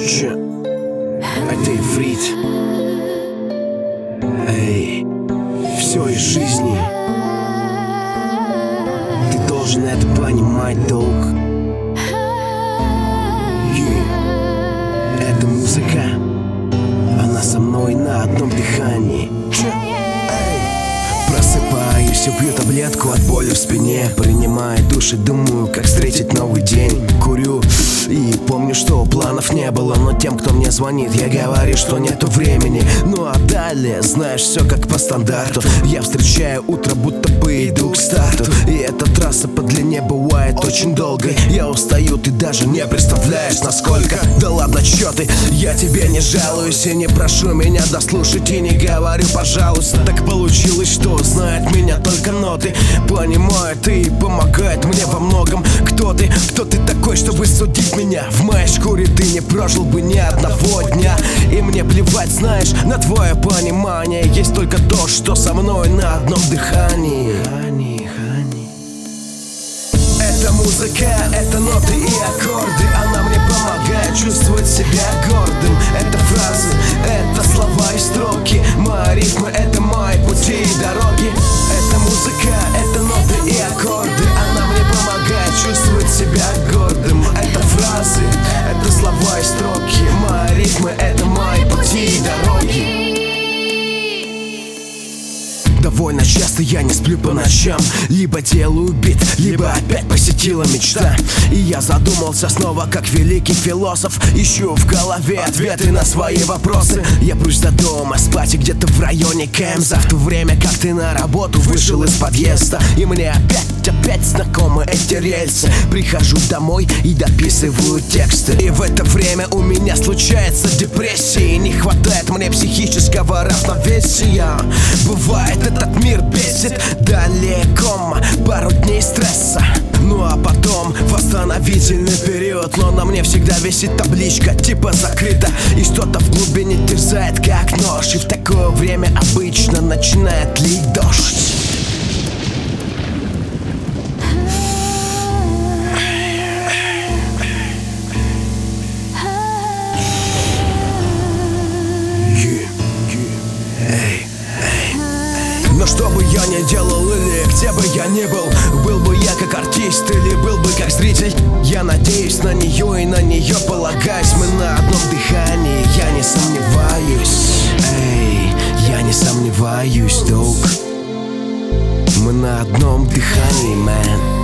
Че? Это иврит. Эй, все из жизни. Ты должен это понимать, долг. Эта музыка, она со мной на одном дыхании. Просыпаюсь и пью таблетку от боли в спине. Принимаю душ и думаю, как встретить новый день. Курю и помню, что планов не было, но тем, кто мне звонит, я говорю, что нету времени. Ну а далее, знаешь, все как по стандарту. Я встречаю утро, будто бы иду к старту. И эта трасса по длине бывает очень долгой. Я устаю, ты даже не представляешь, насколько. Да ладно, чё ты, я тебе не жалуюсь и не прошу меня дослушать. И не говорю, пожалуйста. Так получилось, что знает меня только ноты. Понимает и помогает мне во многом. Кто ты такой, чтобы судить меня? В моей шкуре ты не прожил бы ни одного дня. И мне плевать, знаешь, на твое понимание. Есть только то, что со мной на одном дыхании. Это музыка, это ноты и аккорды. Она мне помогает чувствовать себя гордым. Это фразы, это слова и строки. Мои ритмы, это мои пути и дороги. Это музыка, это ноты и аккорды. Она мне помогает чувствовать себя гордым. Это фразы, это слова и строки. Мои ритмы, это мои пути и дороги. Довольно часто я не сплю по ночам. Либо делаю бит, либо опять посетила мечта. И я задумался снова, как великий философ. Ищу в голове ответы на свои вопросы. Я прусь до дома, спать где-то в районе Кемза. В то время как ты на работу вышел из подъезда. И мне опять знакомы эти рельсы. Прихожу домой и дописываю тексты. И в это время у меня случается депрессия. И не хватает мне психического равновесия. Бывает, этот мир бесит. Далее кома, пару дней стресса. Ну а потом восстановительный период. Но на мне всегда висит табличка типа закрыто. И что-то в глубине терзает как нож. И в такое время обычно начинает лить дождь. Но что бы я ни делал или где бы я ни был бы я как артист или был бы как зритель. Я надеюсь на нее и на нее полагаюсь. Мы на одном дыхании, я не сомневаюсь. Эй, я не сомневаюсь, долг. Мы на одном дыхании, man.